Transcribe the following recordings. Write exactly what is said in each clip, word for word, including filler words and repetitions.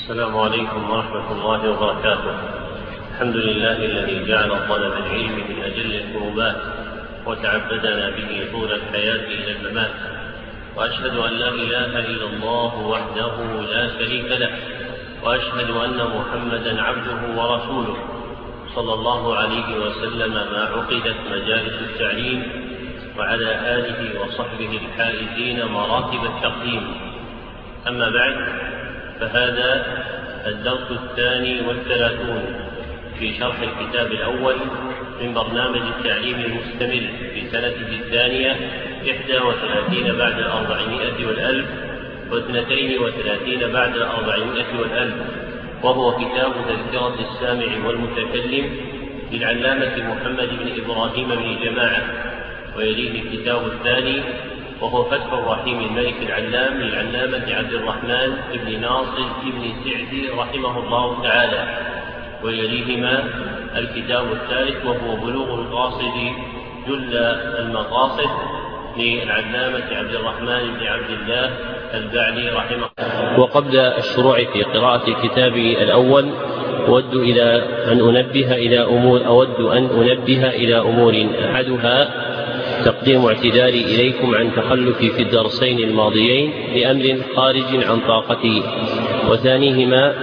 السلام عليكم ورحمة الله وبركاته. الحمد لله الذي جعل طلب العلم من أجل القربات وتعبدنا به طول الحياة إلى الممات، وأشهد أن لا إله إلا الله وحده لا شريك له، وأشهد أن محمدا عبده ورسوله صلى الله عليه وسلم ما عقدت مجالس التعليم، وعلى آله وصحبه الحائزين مراتب التقديم. أما بعد، فهذا الدرس الثاني والثلاثون في شرح الكتاب الأول من برنامج التعليم المستمر في سنته الثانية إحدى وثلاثين بعد الأربعمائة والألف واثنتين وثلاثين بعد الأربعمائة والألف، وهو كتاب تذكرة السامع والمتكلم للعلامة محمد بن إبراهيم بن جماعة، ويليه الكتاب الثاني وهو فتح الرحيم الملك العلام للعلامة عبد الرحمن بن ناصر بن سعدي رحمه الله تعالى، ويليهما الكتاب الثالث وهو بلوغ القاصد جل المقاصد للعلامة عبد الرحمن بن عبد الله البعلي رحمه الله. وقبل الشروع في قراءة الكتاب الأول أود إلى أن أنبه إلى أمور أود أن أنبه إلى أمور أحدها تقديم اعتذاري إليكم عن تخلفي في الدرسين الماضيين لأمر خارج عن طاقتي، وثانيهما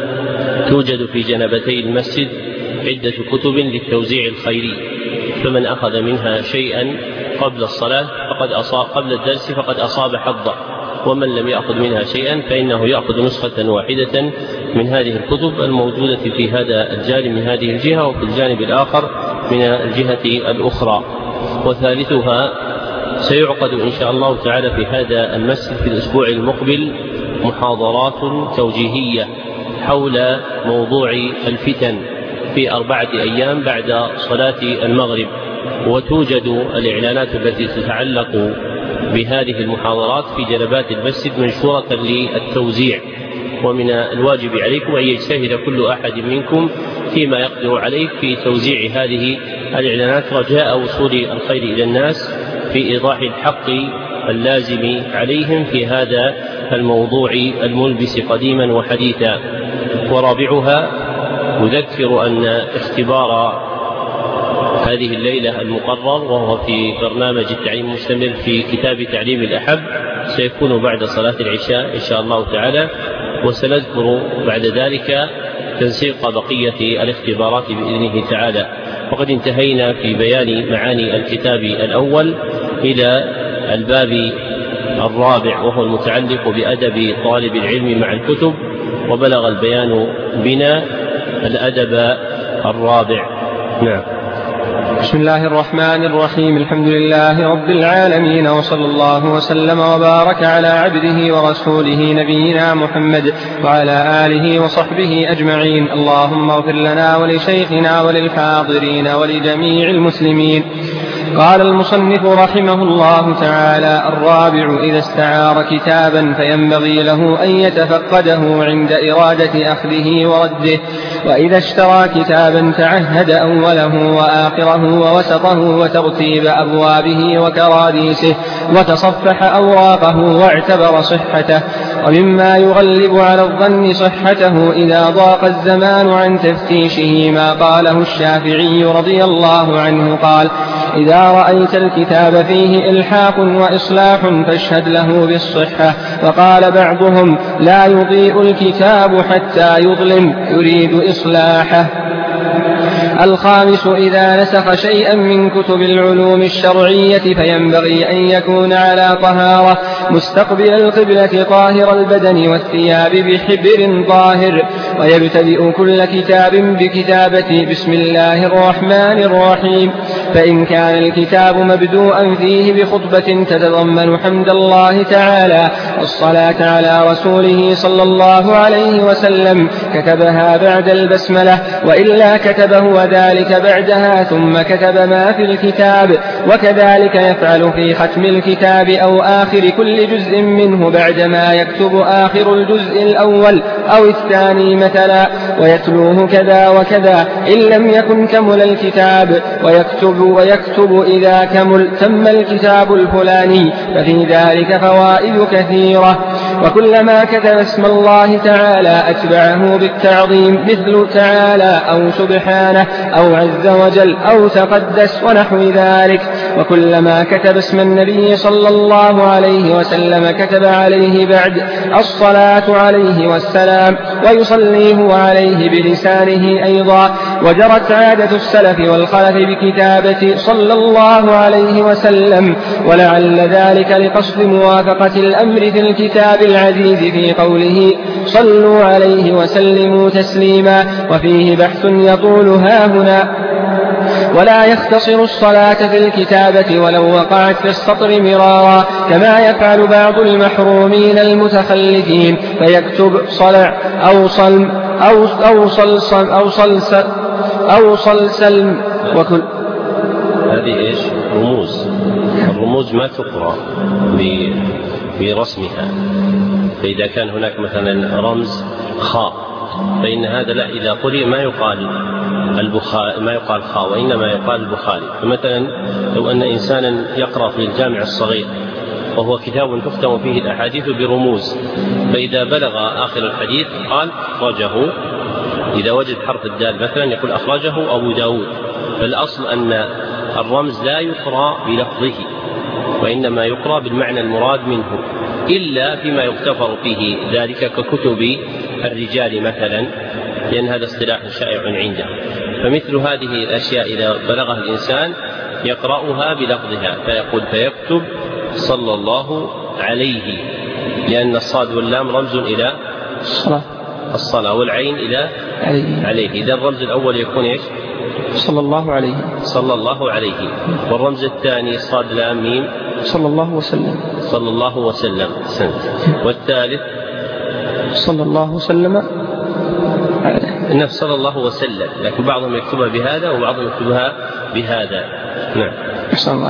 توجد في جنبتي المسجد عدة كتب للتوزيع الخيري، فمن أخذ منها شيئا قبل الصلاة فقد أصاب قبل الدرس فقد أصاب حظه، ومن لم يأخذ منها شيئا فإنه يأخذ نسخة واحدة من هذه الكتب الموجودة في هذا الجانب من هذه الجهة، وفي الجانب الآخر من الجهة الأخرى. وثالثها سيعقد إن شاء الله تعالى في هذا المسجد في الأسبوع المقبل محاضرات توجيهية حول موضوع الفتن في أربعة أيام بعد صلاة المغرب، وتوجد الإعلانات التي تتعلق بهذه المحاضرات في جنبات المسجد منشورة للتوزيع، ومن الواجب عليكم أن يجتهد كل أحد منكم فيما يقدر عليه في توزيع هذه الإعلانات رجاء وصول الخير إلى الناس في إيضاح الحق اللازم عليهم في هذا الموضوع الملبس قديما وحديثا. ورابعها أذكر أن اختبار هذه الليلة المقرر وهو في برنامج التعليم المستمر في كتاب تعليم الأحب سيكون بعد صلاة العشاء إن شاء الله تعالى، وسنذكر بعد ذلك تنسيق بقية الاختبارات بإذنه تعالى. وقد انتهينا في بيان معاني الكتاب الأول إلى الباب الرابع وهو المتعلق بأدب طالب العلم مع الكتب، وبلغ البيان بنا الأدب الرابع. نعم. بسم الله الرحمن الرحيم. الحمد لله رب العالمين، وصلى الله وسلم وبارك على عبده ورسوله نبينا محمد وعلى آله وصحبه أجمعين. اللهم اغفر لنا ولشيخنا وللحاضرين ولجميع المسلمين. قال المصنف رحمه الله تعالى: الرابع: إذا استعار كتابا فينبغي له أن يتفقده عند إرادة أخذه ورده، وإذا اشترى كتابا تعهد أوله وآخره ووسطه وترتيب أبوابه وكراديسه وتصفح أوراقه واعتبر صحته. ومما يغلب على الظن صحته إذا ضاق الزمان عن تفتيشه ما قاله الشافعي رضي الله عنه قال: إذا رأيت الكتاب فيه إلحاق وإصلاح فاشهد له بالصحة. وقال بعضهم: لا يضيء الكتاب حتى يظلم، يريد إصلاحه. الخامس: إذا نسخ شيئا من كتب العلوم الشرعية فينبغي أن يكون على طهارة مستقبل القبلة طاهر البدن والثياب بحبر طاهر، ويبتدئ كل كتاب بكتابة بسم الله الرحمن الرحيم. فإن كان الكتاب مبدوءا فيه بخطبة تتضمن حمد الله تعالى والصلاة على رسوله صلى الله عليه وسلم كتبها بعد البسملة، وإلا كتبه وذلك بعدها ثم كتب ما في الكتاب. وكذلك يفعل في ختم الكتاب أو آخر كل جزء منه بعدما يكتب آخر الجزء الأول أو الثاني مثلا، ويتلوه كذا وكذا إن لم يكن كمل الكتاب، ويكتب ويكتب إذا كمل تم الكتاب الفلاني، ففي ذلك فوائد كثيرة. وكلما كتب اسم الله تعالى أتبعه بالتعظيم مثل تعالى أو سبحانه أو عز وجل أو تقدس ونحو ذلك. وكلما كتب اسم النبي صلى الله عليه وسلم كتب عليه بعد الصلاة عليه والسلام ويصلي هو عليه بلسانه أيضا. وجرت عادة السلف والخلف بكتابة صلى الله عليه وسلم، ولعل ذلك لقصد موافقة الأمر في الكتاب العزيز في قوله صلوا عليه وسلموا تسليما، وفيه بحث يطول هاهنا. ولا يختصر الصلاة في الكتابة ولو وقعت في السطر مرارا كما يفعل بعض المحرومين المتخلفين، فيكتب صلع أو صلم أو أو صلصل أو صلصل أو صلسل. وكل هذه إيش؟ رموز. الرموز ما تقرأ برسمها، فإذا كان هناك مثلا رمز خاء فإن هذا لا، إذا قرئ ما يقال البخاري ما يقال خاء وإنما يقال البخاري. فمثلا لو أن إنسانا يقرأ في الجامع الصغير وهو كتاب تختم فيه الأحاديث برموز، فإذا بلغ آخر الحديث قال أخرجه، إذا وجد حرف الدال مثلا يقول أخرجه أبو داود. فالأصل أن الرمز لا يقرأ بلفظه وإنما يقرأ بالمعنى المراد منه، إلا فيما يغتفر فيه ذلك ككتب الرجال مثلا، لأن هذا اصطلاح شائع عنده. فمثل هذه الأشياء إذا بلغها الإنسان يقرأها بلفظها، فيقول فيكتب صلى الله عليه، لأن الصاد واللام رمز إلى الصلاة الصلاة والعين إلى عليه, عليه. إذا الرمز الأول يكون إيش؟ صلى الله عليه صلى الله عليه. والرمز الثاني صاد لام ميم صلى الله وسلم صلى الله وسلم سنت. والثالث صلى الله وسلم إنه صلى الله وسلم، لكن بعضهم يكتبها بهذا وبعضهم يكتبها بهذا. نعم. أحسن الله.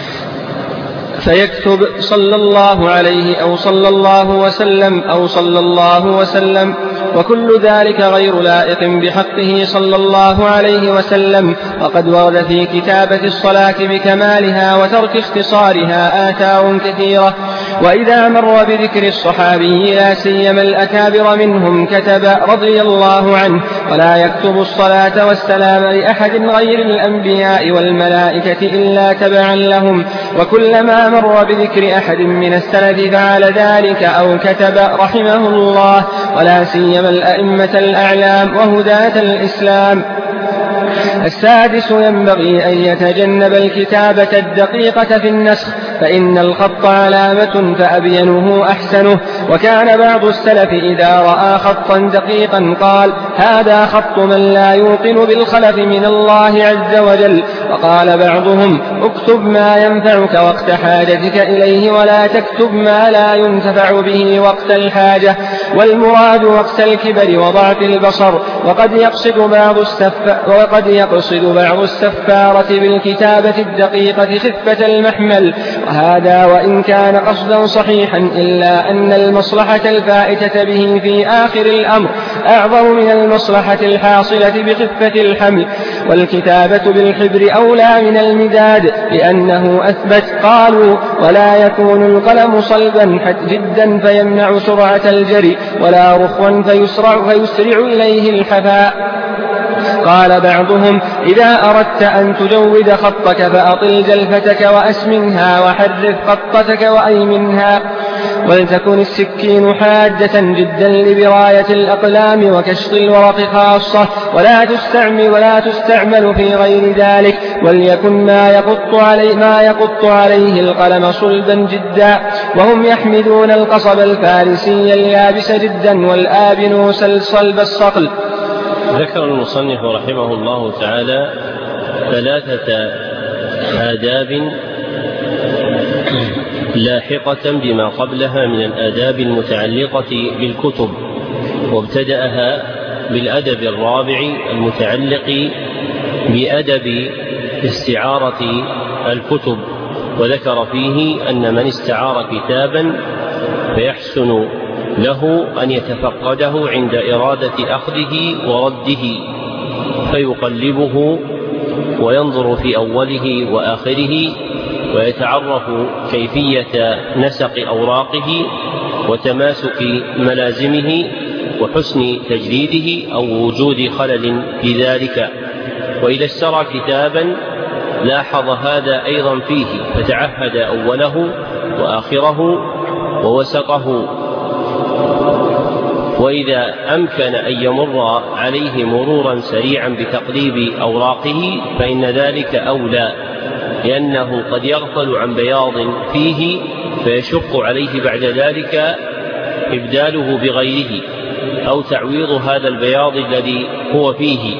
فيكتب صلى الله عليه أو صلى الله وسلم أو صلى الله وسلم، وكل ذلك غير لائق بحقه صلى الله عليه وسلم. وقد ورد في كتابة الصلاة بكمالها وترك اختصارها آثار كثيرة. وإذا مر بذكر الصحابي لا سيما الأكابر منهم كتب رضي الله عنه، ولا يكتب الصلاة والسلام لأحد غير الأنبياء والملائكة إلا تبعا لهم. وكلما مر بذكر أحد من السلف فعل ذلك أو كتب رحمه الله، ولا سيما الأئمة الأعلام وهداة الإسلام. السادس ينبغي أن يتجنب الكتابة الدقيقة في النسخ، فإن الخط علامة فأبينه أحسنه. وكان بعض السلف إذا رأى خطا دقيقا قال هذا خط من لا يوقن بالخلف من الله عز وجل. وقال بعضهم اكتب ما ينفعك وقت حاجتك إليه ولا تكتب ما لا ينتفع به وقت الحاجة، والمراد وقت الكبر وضعف البصر. وقد يقصد بعض السف... وقد يقصد بعض السفارة بالكتابة الدقيقة خفة المحمل، وهذا وإن كان قصدا صحيحا إلا أن المصلحة الفائتة به في آخر الأمر أعظم من المصلحة الحاصلة بخفة الحمل. والكتابة بالحبر أولى من المداد لأنه أثبت. قالوا ولا يكون القلم صلبا جدا فيمنع سرعة الجري، ولا رخوا فيسرع, فيسرع إليه الحفاء. قال بعضهم إذا أردت أن تجود خطك فأطل جلفتك وأسمنها وحرف خطتك وأيمنها. ولتكن السكين حادة جدا لبراية الأقلام وكشط الورق خاصة، ولا تستعمل, ولا تستعمل في غير ذلك. وليكن ما يقط عليه, ما يقط عليه القلم صلبا جدا. وهم يحمدون القصب الفارسي اليابس جدا والآبنوس الصلب الصقل. ذكر المصنف رحمه الله تعالى ثلاثة آداب لاحقة بما قبلها من الآداب المتعلقة بالكتب، وابتدأها بالأدب الرابع المتعلق بأدب استعارة الكتب، وذكر فيه أن من استعار كتابا فيحسن له أن يتفقده عند إرادة أخذه ورده، فيقلبه وينظر في أوله وآخره ويتعرف كيفية نسق أوراقه وتماسك ملازمه وحسن تجديده أو وجود خلل في ذلك. وإذا اشترى كتابا لاحظ هذا أيضا فيه فتعهد أوله وآخره ووسطه، وإذا أمكن أن يمر عليه مرورا سريعا بتقليب أوراقه فإن ذلك أولى، لأنه قد يغفل عن بياض فيه فيشق عليه بعد ذلك إبداله بغيره أو تعويض هذا البياض الذي هو فيه.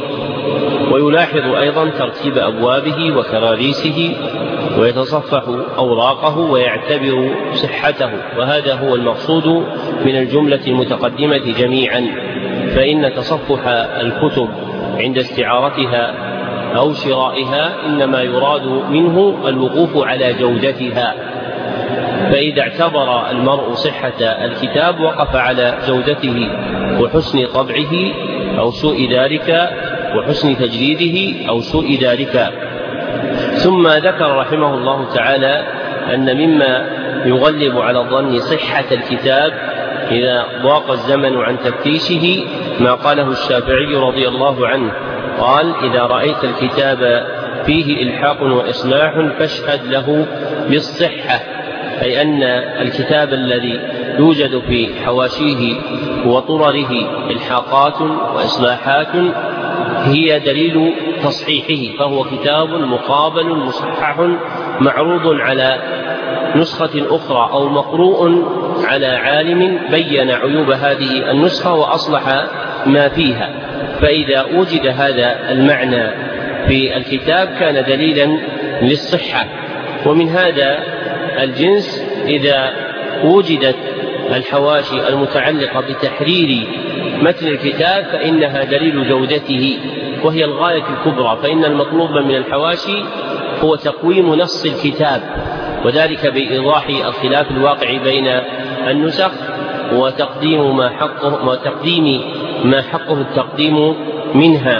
ويلاحظ أيضا ترتيب أبوابه وكراريسه ويتصفح أوراقه ويعتبر صحته، وهذا هو المقصود من الجملة المتقدمة جميعا. فإن تصفح الكتب عند استعارتها أو شرائها إنما يراد منه الوقوف على جودتها، فإذا اعتبر المرء صحة الكتاب وقف على جودته وحسن طبعه أو سوء ذلك وحسن تجريده أو سوء ذلك. ثم ذكر رحمه الله تعالى أن مما يغلب على الظن صحة الكتاب إذا ضاق الزمن عن تفتيشه ما قاله الشافعي رضي الله عنه، قال: إذا رأيت الكتاب فيه إلحاق وإصلاح فاشهد له بالصحة، أي أن الكتاب الذي يوجد في حواشيه وطرره إلحاقات وإصلاحات هي دليل تصحيحه، فهو كتاب مقابل مصحح معروض على نسخة أخرى أو مقروء على عالم بين عيوب هذه النسخة وأصلح ما فيها. فإذا وجد هذا المعنى في الكتاب كان دليلا للصحة. ومن هذا الجنس إذا وجدت الحواشي المتعلقة بتحرير متن الكتاب فإنها دليل جودته وهي الغاية الكبرى، فإن المطلوب من الحواشي هو تقويم نص الكتاب، وذلك بإيضاح الخلاف الواقع بين النسخ وتقديم ما حقه, وتقديم ما حقه التقديم منها.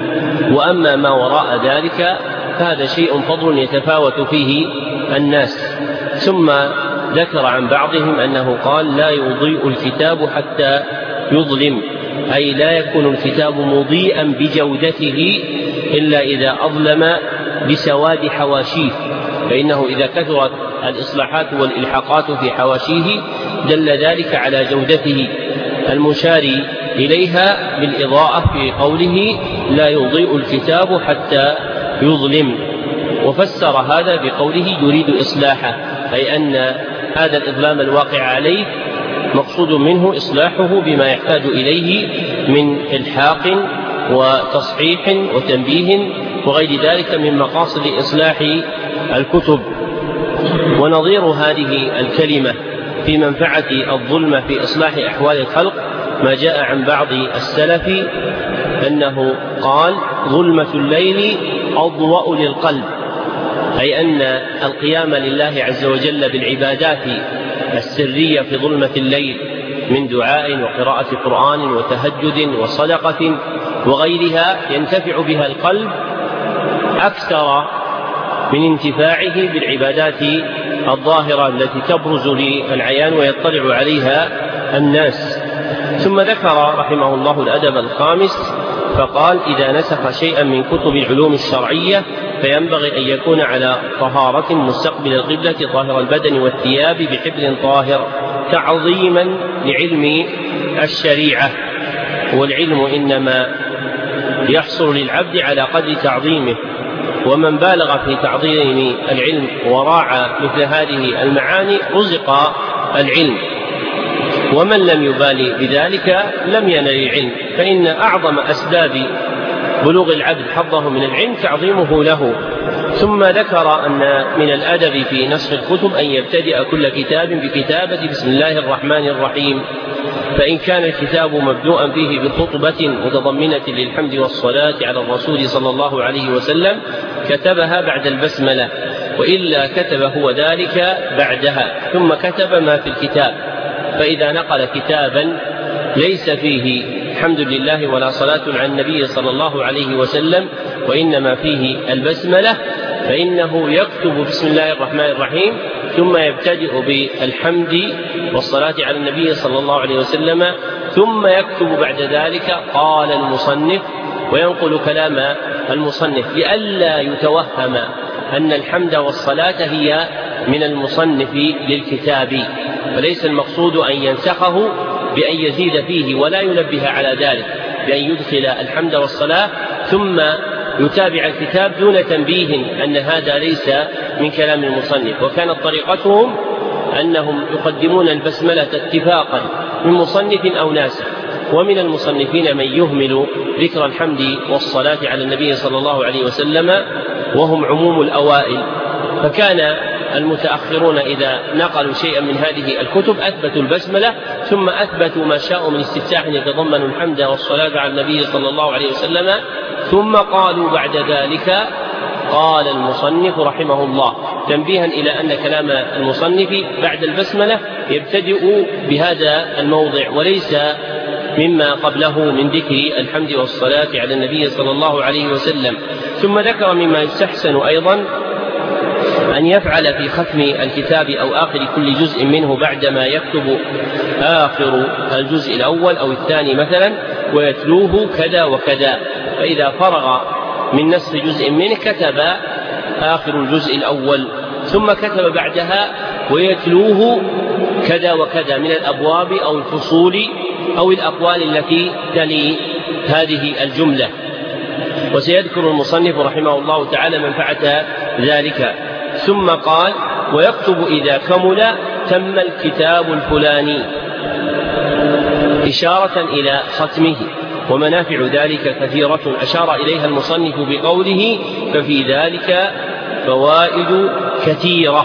وأما ما وراء ذلك فهذا شيء فضل يتفاوت فيه الناس. ثم ذكر عن بعضهم أنه قال: لا يضيء الكتاب حتى يظلم، أي لا يكون الكتاب مضيئا بجودته إلا إذا أظلم بسواد حواشيه، فإنه إذا كثرت الإصلاحات والإلحاقات في حواشيه دل ذلك على جودته المشار إليها بالإضاءة في قوله: لا يضيء الكتاب حتى يظلم. وفسر هذا بقوله: يريد إصلاحه، أي أن هذا الإظلام الواقع عليه مقصود منه إصلاحه بما يحتاج إليه من إلحاق وتصحيح وتنبيه وغير ذلك من مقاصد إصلاح الكتب. ونظير هذه الكلمة في منفعة الظلم في إصلاح أحوال الخلق ما جاء عن بعض السلف أنه قال: ظلمة الليل أضوأ للقلب، أي أن القيام لله عز وجل بالعبادات السرية في ظلمة الليل من دعاء وقراءة قرآن وتهجد وصدقة وغيرها ينتفع بها القلب أكثر من انتفاعه بالعبادات الظاهرة التي تبرز للعيان ويطلع عليها الناس. ثم ذكر رحمه الله الأدب الخامس فقال: إذا نسخ شيئا من كتب العلوم الشرعية فينبغي أن يكون على طهارة مستقبل القبلة طاهر البدن والثياب بحبل طاهر تعظيما لعلم الشريعة، والعلم إنما يحصل للعبد على قدر تعظيمه، ومن بالغ في تعظيم العلم وراعى مثل هذه المعاني رزق العلم، ومن لم يبالي بذلك لم ينل العلم، فإن أعظم أسباب بلوغ العبد حظه من العلم تعظيمه له. ثم ذكر أن من الأدب في نسخ الكتب أن يبتدئ كل كتاب بكتابة بسم الله الرحمن الرحيم، فإن كان الكتاب مبدوءا فيه بخطبة متضمنة للحمد والصلاة على الرسول صلى الله عليه وسلم كتبها بعد البسملة، وإلا كتب هو ذلك بعدها ثم كتب ما في الكتاب. فإذا نقل كتابا ليس فيه الحمد لله ولا صلاة على النبي صلى الله عليه وسلم وإنما فيه البسملة فإنه يكتب بسم الله الرحمن الرحيم ثم يبتدئ بالحمد والصلاة على النبي صلى الله عليه وسلم، ثم يكتب بعد ذلك قال المصنف وينقل كلام المصنف، لئلا يتوهم أن الحمد والصلاة هي من المصنف للكتاب، فليس المقصود أن ينسخه بأن يزيد فيه، ولا ينبه على ذلك بأن يدخل الحمد والصلاة ثم يتابع الكتاب دون تنبيه أن هذا ليس من كلام المصنف. وكانت طريقتهم أنهم يقدمون البسملة اتفاقا من مصنف أو ناسخ، ومن المصنفين من يهمل ذكر الحمد والصلاة على النبي صلى الله عليه وسلم وهم عموم الأوائل. فكان المتأخرون إذا نقلوا شيئا من هذه الكتب أثبتوا البسملة، ثم أثبتوا ما شاءوا من استفتاح يتضمن الحمد والصلاة على النبي صلى الله عليه وسلم، ثم قالوا بعد ذلك قال المصنف رحمه الله، تنبيها إلى أن كلام المصنف بعد البسملة يبتدئ بهذا الموضع وليس مما قبله من ذكر الحمد والصلاة على النبي صلى الله عليه وسلم. ثم ذكر مما يستحسن أيضا أن يفعل في ختم الكتاب أو آخر كل جزء منه بعدما يكتب آخر الجزء الأول أو الثاني مثلا ويتلوه كذا وكذا، فإذا فرغ من نصف جزء منه كتب آخر الجزء الأول، ثم كتب بعدها ويتلوه كذا وكذا من الأبواب أو الفصول أو الأقوال التي تلي هذه الجملة. وسيذكر المصنف رحمه الله تعالى منفعة ذلك. ثم قال ويكتب إذا كمل تم الكتاب الفلاني، إشارة إلى ختمه. ومنافع ذلك كثيرة أشار إليها المصنف بقوله ففي ذلك فوائد كثيرة.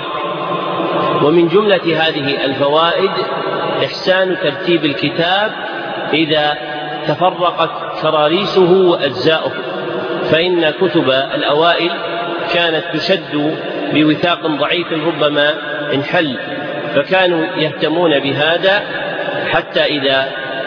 ومن جملة هذه الفوائد إحسان ترتيب الكتاب إذا تفرقت كراريسه وأجزاؤه، فإن كتب الأوائل كانت تشد بوثاق ضعيف ربما انحل، فكانوا يهتمون بهذا حتى إذا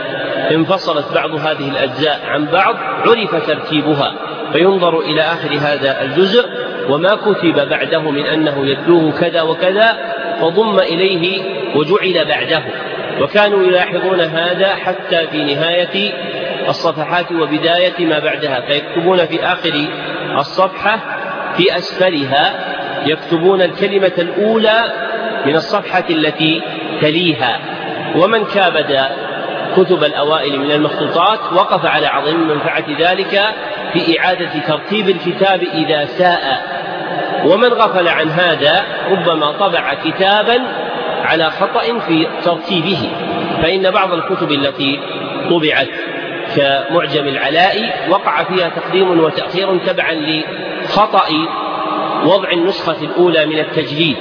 انفصلت بعض هذه الأجزاء عن بعض عرف ترتيبها، فينظر إلى آخر هذا الجزء وما كتب بعده من أنه يتلوه كذا وكذا فضم إليه وجعل بعده. وكانوا يلاحظون هذا حتى في نهاية الصفحات وبداية ما بعدها، فيكتبون في آخر الصفحة في أسفلها يكتبون الكلمة الأولى من الصفحة التي تليها. ومن كابد كتب الأوائل من المخطوطات وقف على عظيم منفعة ذلك في إعادة ترتيب الكتاب إذا ساء. ومن غفل عن هذا ربما طبع كتابا على خطأ في ترتيبه، فإن بعض الكتب التي طبعت كمعجم العلاء وقع فيها تقديم وتأخير تبعا لخطأ وضع النسخة الأولى من التجديد،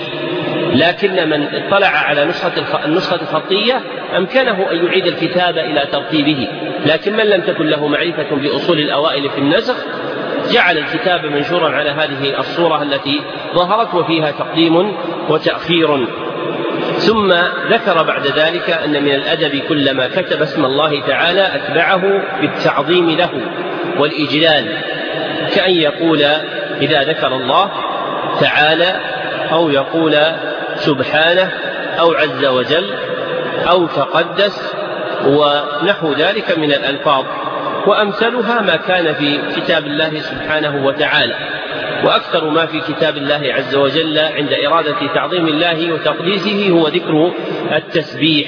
لكن من اطلع على نسخة النسخة الخطية أمكنه أن يعيد الكتاب إلى ترتيبه، لكن من لم تكن له معرفة بأصول الأوائل في النسخ جعل الكتاب منشورا على هذه الصورة التي ظهرت وفيها تقديم وتأخير. ثم ذكر بعد ذلك أن من الأدب كلما كتب اسم الله تعالى أتبعه بالتعظيم له والإجلال، كأن يقول إذا ذكر الله تعالى أو يقول سبحانه أو عز وجل أو تقدس ونحو ذلك من الألفاظ، وأمثلها ما كان في كتاب الله سبحانه وتعالى. وأكثر ما في كتاب الله عز وجل عند إرادة تعظيم الله وتقديسه هو ذكر التسبيح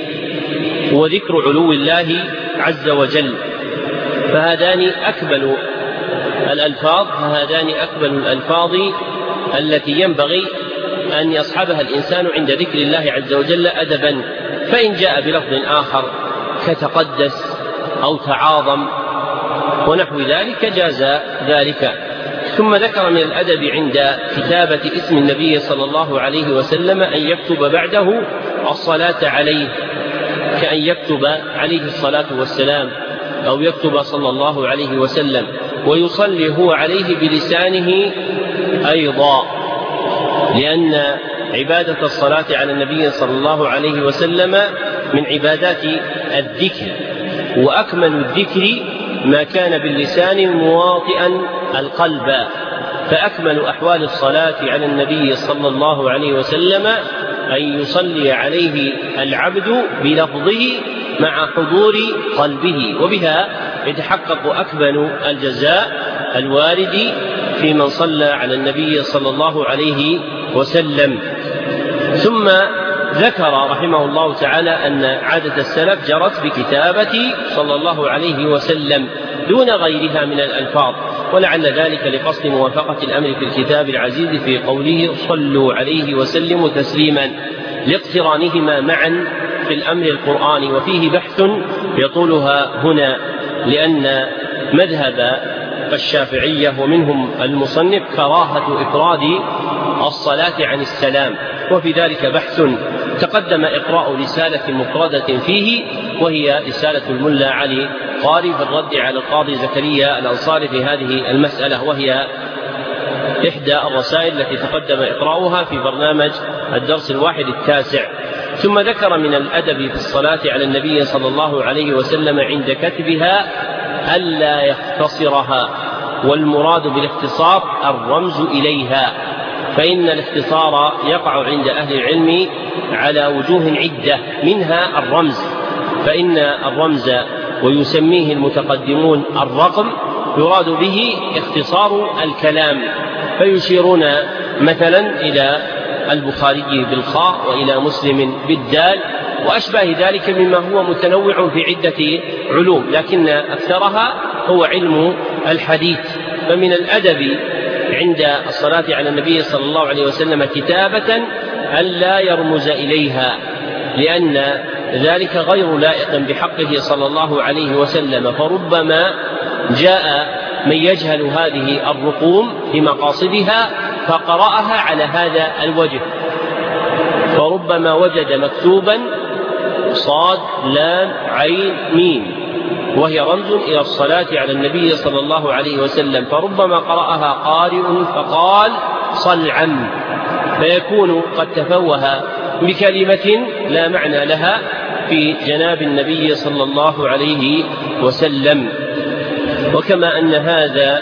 وذكر علو الله عز وجل، فهذان أكمل الألفاظ فهذان أكمل الألفاظ التي ينبغي أن يصحبها الإنسان عند ذكر الله عز وجل أدبا. فإن جاء بلفظ آخر كتقدس أو تعاظم ونحو ذلك جاز ذلك. ثم ذكر من الأدب عند كتابة اسم النبي صلى الله عليه وسلم أن يكتب بعده الصلاة عليه، كأن يكتب عليه الصلاة والسلام أو يكتب صلى الله عليه وسلم، ويصلي هو عليه بلسانه أيضا، لأن عبادة الصلاة على النبي صلى الله عليه وسلم من عبادات الذكر، وأكمل الذكر ما كان باللسان مواطئا القلب، فأكمل أحوال الصلاة على النبي صلى الله عليه وسلم أن يصلي عليه العبد بلفظه مع حضور قلبه، وبها يتحقق أكمل الجزاء الوارد في من صلى على النبي صلى الله عليه وسلم. ثم ذكر رحمه الله تعالى أن عادة السلف جرت بكتابة صلى الله عليه وسلم دون غيرها من الألفاظ، ولعل ذلك لقصد موافقة الأمر في الكتاب العزيز في قوله صلوا عليه وسلموا تسليما، لاقترانهما معا في الأمر القرآني. وفيه بحث يطولها هنا، لأن مذهب الشافعية ومنهم المصنف كراهة إفراد الصلاة عن السلام، وفي ذلك بحث تقدم إقراء رسالة مفردة فيه، وهي رسالة الملا علي قاري في الرد على القاضي زكريا الأنصاري في هذه المسألة، وهي إحدى الرسائل التي تقدم إقراؤها في برنامج الدرس الواحد التاسع. ثم ذكر من الأدب في الصلاة على النبي صلى الله عليه وسلم عند كتبها ألا يختصرها، والمراد بالاختصار الرمز إليها، فإن الاختصار يقع عند أهل العلم على وجوه عدة، منها الرمز، فإن الرمز ويسميه المتقدمون الرقم يراد به اختصار الكلام، فيشيرون مثلا إلى البخاري بالخاء وإلى مسلم بالدال وأشباه ذلك مما هو متنوع في عدة علوم، لكن أكثرها هو علم الحديث. فمن الأدب عند الصلاة على النبي صلى الله عليه وسلم كتابة ألا يرمز إليها، لأن ذلك غير لائق بحقه صلى الله عليه وسلم، فربما جاء من يجهل هذه الرقوم في مقاصدها فقرأها على هذا الوجه، فربما وجد مكتوبا صاد لام عين ميم وهي رمز إلى الصلاة على النبي صلى الله عليه وسلم، فربما قرأها قارئ فقال صلعا، فيكون قد تفوه بكلمة لا معنى لها في جناب النبي صلى الله عليه وسلم. وكما أن هذا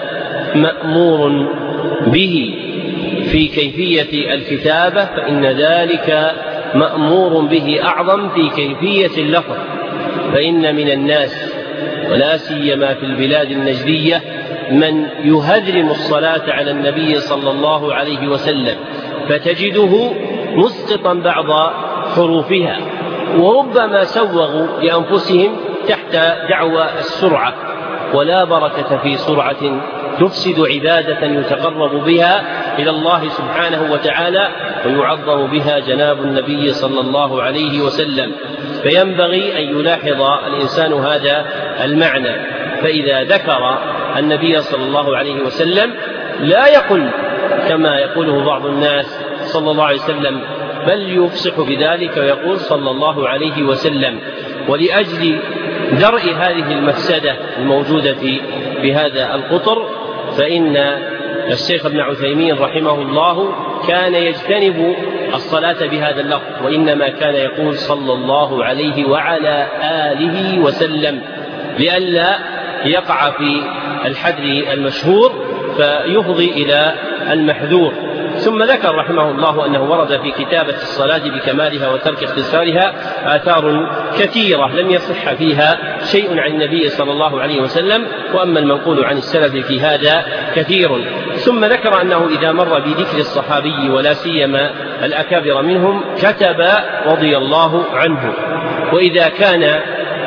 مأمور به في كيفية الكتابة، فإن ذلك مأمور به أعظم في كيفية اللفظ، فإن من الناس ولا سيما في البلاد النجدية من يهذرم الصلاة على النبي صلى الله عليه وسلم، فتجده مسقطا بعض حروفها، وربما سوغوا لأنفسهم تحت دعوى السرعة، ولا بركة في سرعة تفسد عبادة يتقرب بها إلى الله سبحانه وتعالى ويعظم بها جناب النبي صلى الله عليه وسلم. فينبغي أن يلاحظ الإنسان هذا المعنى، فإذا ذكر النبي صلى الله عليه وسلم لا يقل كما يقوله بعض الناس صلى الله عليه وسلم، بل يفصح بذلك ويقول صلى الله عليه وسلم. ولأجل درء هذه المفسدة الموجودة في بهذا القطر، فإن الشيخ ابن عثيمين رحمه الله كان يجتنب الصلاة بهذا اللفظ، وإنما كان يقول صلى الله عليه وعلى آله وسلم، لئلا يقع في الحدر المشهور فيفضي إلى المحذور. ثم ذكر رحمه الله أنه ورد في كتابة الصلاة بكمالها وترك اختصارها آثار كثيرة لم يصح فيها شيء عن النبي صلى الله عليه وسلم، وأما المنقول عن السلف في هذا كثير. ثم ذكر أنه إذا مر بذكر الصحابي ولا سيما الأكابر منهم كتب رضي الله عنه، وإذا كان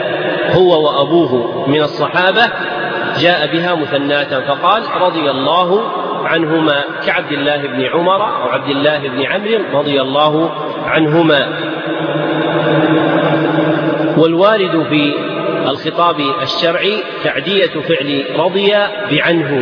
هو وأبوه من الصحابة جاء بها مثناة فقال رضي الله عنهما، كعبد الله بن عمر أو عبد الله بن عمرو رضي الله عنهما. والوارد في الخطاب الشرعي تعدية فعل رضي بعنه،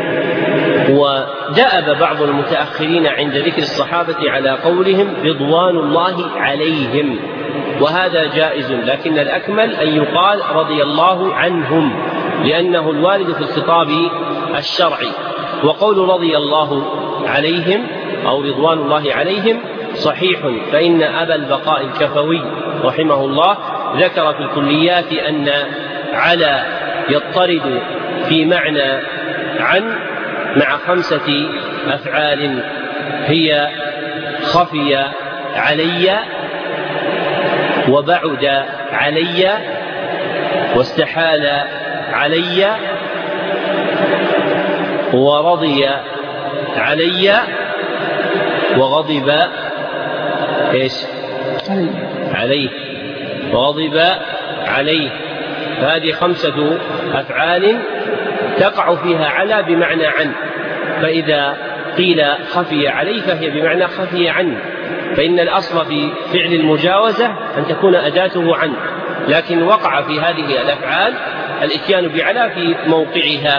ودأب بعض المتأخرين عند ذكر الصحابة على قولهم رضوان الله عليهم، وهذا جائز، لكن الأكمل أن يقال رضي الله عنهم، لأنه الوارد في الخطاب الشرعي. وقول رضي الله عليهم أو رضوان الله عليهم صحيح، فإن أبا البقاء الكفوي رحمه الله ذكر في الكليات أن على يضطرد في معنى عن مع خمسة أفعال هي خفي علي وبعد علي واستحال علي ورضي علي وغضب ايش عليه وغضب عليه. فهذه خمسة أفعال تقع فيها على بمعنى عن، فإذا قيل خفي عليه فهي بمعنى خفي عنه، فإن الأصل في فعل المجاوزة أن تكون أداته عن، لكن وقع في هذه الأفعال الإتيان بعلى في موقعها.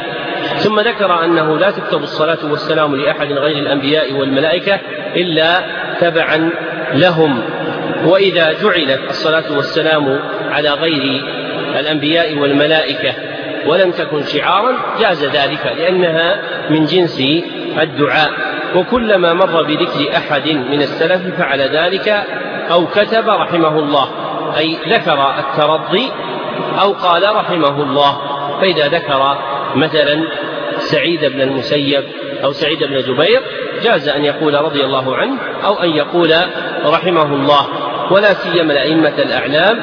ثم ذكر أنه لا تكتب الصلاة والسلام لأحد غير الأنبياء والملائكة إلا تبعا لهم، وإذا جعلت الصلاة والسلام على غير الأنبياء والملائكة ولم تكن شعارا جاز ذلك، لأنها من جنس الدعاء. وكلما مر بذكر أحد من السلف فعل ذلك أو كتب رحمه الله، أي ذكر الترضي أو قال رحمه الله. فإذا ذكر مثلا سعيد بن المسيب أو سعيد بن جبير جاز أن يقول رضي الله عنه أو أن يقول رحمه الله، ولا سيما الأئمة الأعلام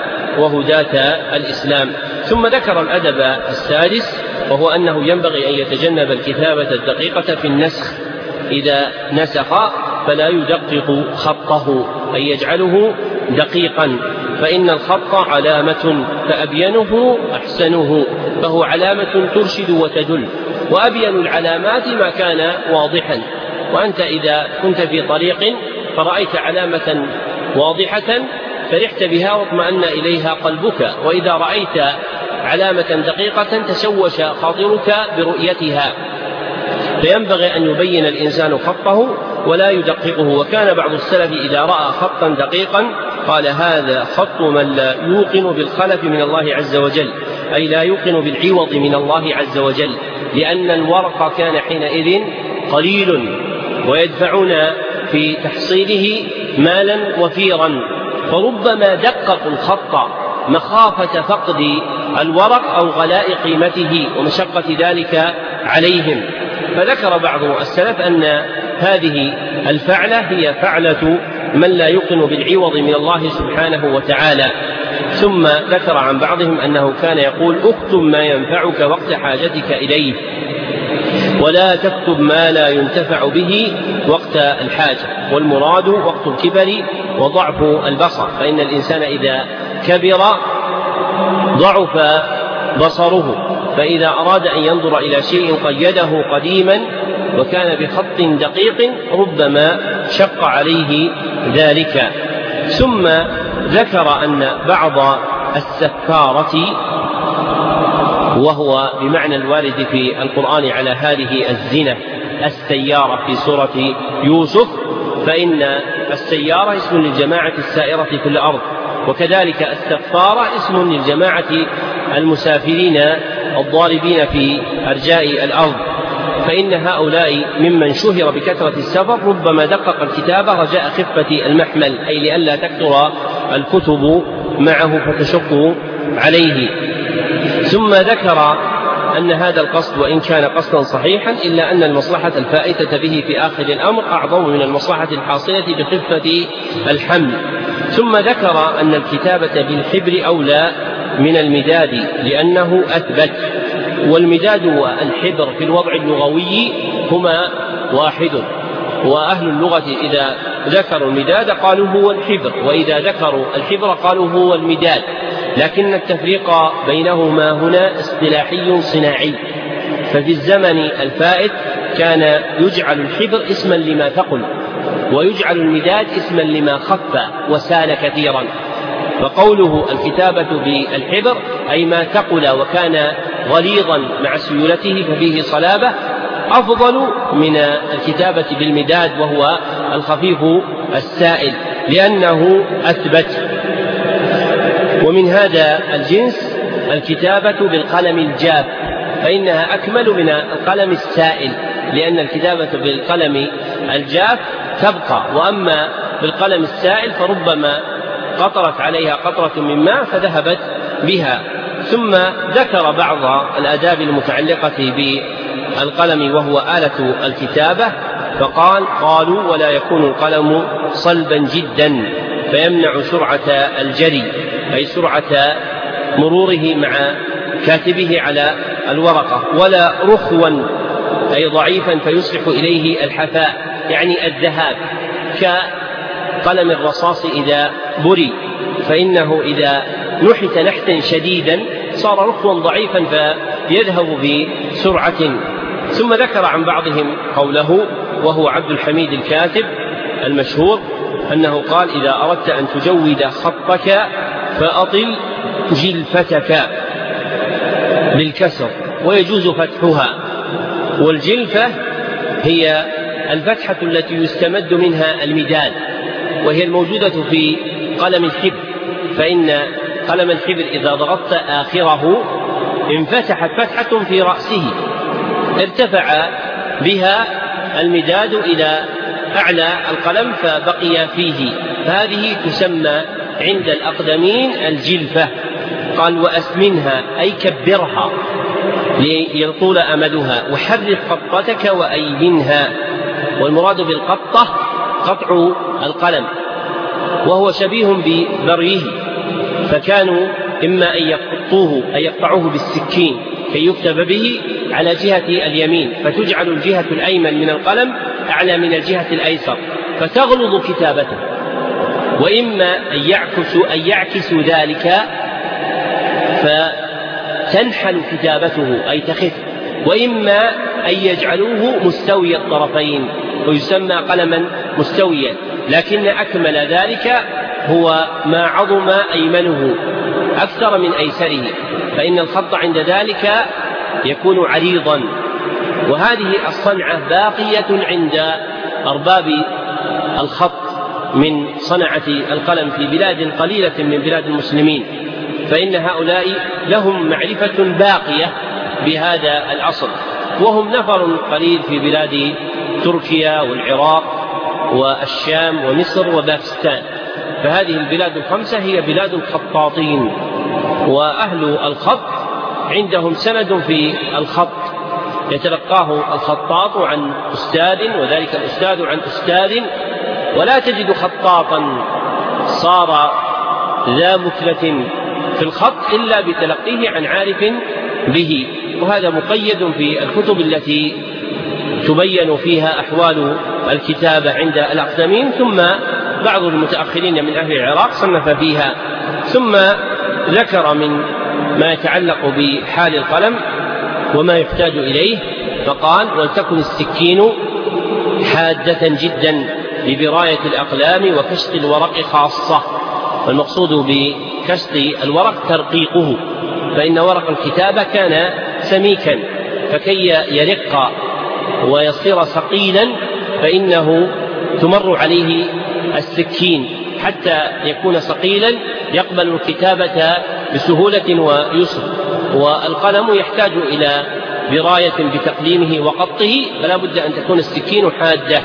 وهداة الإسلام. ثم ذكر الأدب السادس، وهو أنه ينبغي أن يتجنب الكتابة الدقيقة في النسخ، إذا نسخ فلا يدقق خطه أي يجعله دقيقا، فإن الخط علامة فأبينه أحسنه، فهو علامة ترشد وتدل، وأبين العلامات ما كان واضحا. وأنت إذا كنت في طريق فرأيت علامة واضحة فرحت بها واطمأن إليها قلبك، وإذا رأيت علامة دقيقة تشوش خاطرك برؤيتها، فينبغي أن يبين الإنسان خطه ولا يدققه. وكان بعض السلف إذا رأى خطا دقيقا قال هذا خط من لا يوقن بالخلف من الله عز وجل، أي لا يوقن بالعوض من الله عز وجل، لأن الورق كان حينئذ قليل ويدفعون في تحصيله مالا وفيرا، فربما دققوا الخط مخافة فقد الورق أو غلاء قيمته ومشقة ذلك عليهم. فذكر بعض السلف أن هذه الفعلة هي فعلة من لا يوقن بالعوض من الله سبحانه وتعالى. ثم ذكر عن بعضهم أنه كان يقول اكتب ما ينفعك وقت حاجتك إليه، ولا تكتب ما لا ينتفع به وقت الحاجة، والمراد وقت الكبر وضعف البصر، فإن الإنسان إذا كبر ضعف بصره، فإذا أراد أن ينظر إلى شيء قيده قديما وكان بخط دقيق ربما شق عليه ذلك. ثم ذكر أن بعض السكارة، وهو بمعنى الوارد في القرآن على هذه الزنا السيارة في سورة يوسف، فإن السيارة اسم للجماعة السائرة في الأرض، وكذلك السفارة اسم للجماعة المسافرين الضاربين في أرجاء الأرض، فإن هؤلاء ممن شهر بكثرة السفر ربما دقق الكتاب رجاء خفة المحمل، أي لئلا تكثر الكتب معه فتشق عليه. ثم ذكر أن هذا القصد وإن كان قصدا صحيحا إلا أن المصلحة الفائتة به في آخر الأمر أعظم من المصلحة الحاصلة بخفة الحمل. ثم ذكر أن الكتابة بالحبر أولى من المداد لأنه أثبت، والمداد والحبر في الوضع اللغوي هما واحد، وأهل اللغة إذا ذكروا المداد قالوا هو الحبر، وإذا ذكروا الحبر قالوا هو المداد، لكن التفريق بينهما هنا اصطلاحي صناعي. ففي الزمن الفائت كان يجعل الحبر اسما لما ثقل، ويجعل المداد اسما لما خف وسال كثيرا، فقوله الكتابة بالحبر أي ما ثقل وكان غليظا مع سيولته ففيه صلابة أفضل من الكتابة بالمداد وهو الخفيف السائل لأنه أثبت. ومن هذا الجنس الكتابة بالقلم الجاف، فإنها أكمل من القلم السائل، لأن الكتابة بالقلم الجاف تبقى، وأما بالقلم السائل فربما قطرت عليها قطرة من ماء فذهبت بها. ثم ذكر بعض الآداب المتعلقة بالقلم وهو آلة الكتابة، فقال قالوا ولا يكون القلم صلبا جدا فيمنع سرعة الجري، أي سرعة مروره مع كاتبه على الورقة، ولا رخوا أي ضعيفا فيصلح إليه الحفاء يعني الذهاب، كقلم الرصاص إذا بري فإنه إذا نحت نحتا شديدا صار رخوا ضعيفا فيذهب بسرعة. ثم ذكر عن بعضهم قوله وهو عبد الحميد الكاتب المشهور أنه قال إذا أردت أن تجود خطك فأطل جلفتك بالكسر ويجوز فتحها، والجلفة هي الفتحة التي يستمد منها المداد وهي الموجودة في قلم الحبر، فإن قلم الحبر إذا ضغطت آخره انفتحت فتحة في رأسه ارتفع بها المداد إلى أعلى القلم فبقي فيه، فهذه تسمى عند الأقدمين الجلفة. قال وأسمنها أي كبرها ليطول أمدها، وحرك قطتك وأيمنها، والمراد بالقطة قطع القلم وهو شبيه ببريه، فكانوا إما أن يقطوه أي يقطعوه بالسكين كي يكتب به على جهة اليمين فتجعل الجهة الأيمن من القلم أعلى من الجهة الأيسر فتغلظ كتابته، وإما أن يعكسوا أن يعكسوا ذلك فتنحل كتابته أي تخف، وإما أن يجعلوه مستوي الطرفين ويسمى قلما مستويا، لكن أكمل ذلك هو ما عظم أيمنه أكثر من أيسره، فإن الخط عند ذلك يكون عريضا. وهذه الصنعة باقية عند أرباب الخط من صنعة القلم في بلاد قليلة من بلاد المسلمين، فإن هؤلاء لهم معرفة باقية بهذا الأصل، وهم نفر قليل في بلاد تركيا والعراق والشام ومصر وباكستان، فهذه البلاد الخمسة هي بلاد الخطاطين، وأهل الخط عندهم سند في الخط يتلقاه الخطاط عن أستاذ وذلك الأستاذ عن أستاذ، ولا تجد خطاطا صار ذا مكلة في الخط إلا بتلقيه عن عارف به، وهذا مقيد في الكتب التي تبين فيها أحوال الكتابة عند الأقدمين، ثم بعض المتأخرين من أهل العراق صنف فيها. ثم ذكر من ما يتعلق بحال القلم وما يحتاج إليه، فقال ولتكن السكين حادة جدا لبراية الأقلام وكشط الورق خاصة، والمقصود بكشط الورق ترقيقه، فإن ورق الكتابة كان سميكا، فكي يرق ويصير ثقيلا فإنه تمر عليه السكين حتى يكون ثقيلا يقبل الكتابة بسهولة ويسر، والقلم يحتاج إلى براية بتقليمه وقطه، فلا بد أن تكون السكين حادة.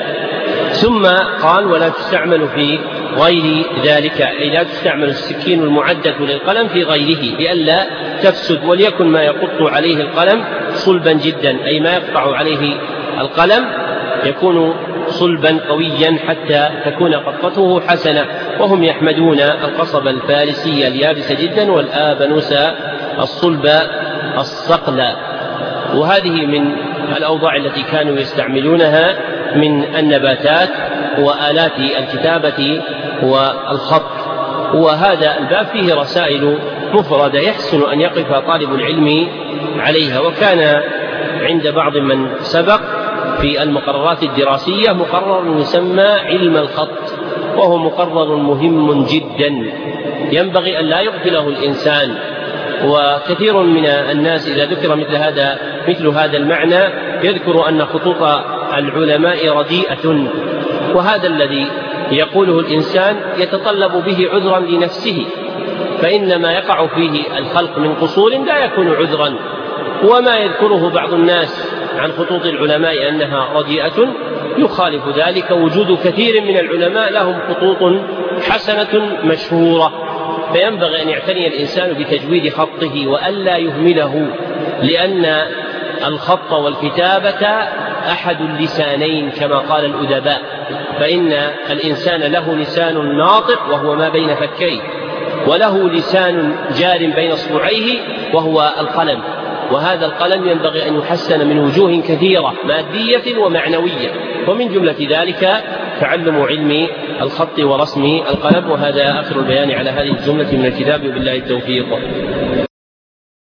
ثم قال ولا تستعمل في غير ذلك، أي لا تستعمل السكين المعدة للقلم في غيره لئلا تفسد، وليكن ما يقط عليه القلم صلبا جدا، أي ما يقطع عليه القلم يكون صلبا قويا حتى تكون قطته حسنة. وهم يحمدون القصب الفارسي اليابس جدا والآبنوس الصلب الصقل، وهذه من الأوضاع التي كانوا يستعملونها من النباتات وآلات الكتابة والخط. وهذا الباب فيه رسائل مفردة يحسن أن يقف طالب العلم عليها. وكان عند بعض من سبق في المقررات الدراسية مقرر يسمى علم الخط، وهو مقرر مهم جدا ينبغي أن لا يغفله الإنسان، وكثير من الناس إذا ذكر مثل هذا مثل هذا المعنى يذكر أن خطوط العلماء رديئة، وهذا الذي يقوله الإنسان يتطلب به عذرا لنفسه، فإن ما يقع فيه الخلق من قصور لا يكون عذرا. وما يذكره بعض الناس عن خطوط العلماء أنها رديئة يخالف ذلك وجود كثير من العلماء لهم خطوط حسنة مشهورة، فينبغي أن يعتني الإنسان بتجويد خطه وألا يهمله، لأن الخط والكتابة أحد اللسانين كما قال الأدباء، فإن الإنسان له لسان ناطق وهو ما بين فكيه، وله لسان جار بين اصبعيه وهو القلم، وهذا القلم ينبغي أن يحسن من وجوه كثيرة مادية ومعنوية، ومن جملة ذلك تعلم علم الخط ورسم القلم. وهذا آخر البيان على هذه الجملة من الكتاب، وبالله التوفيق.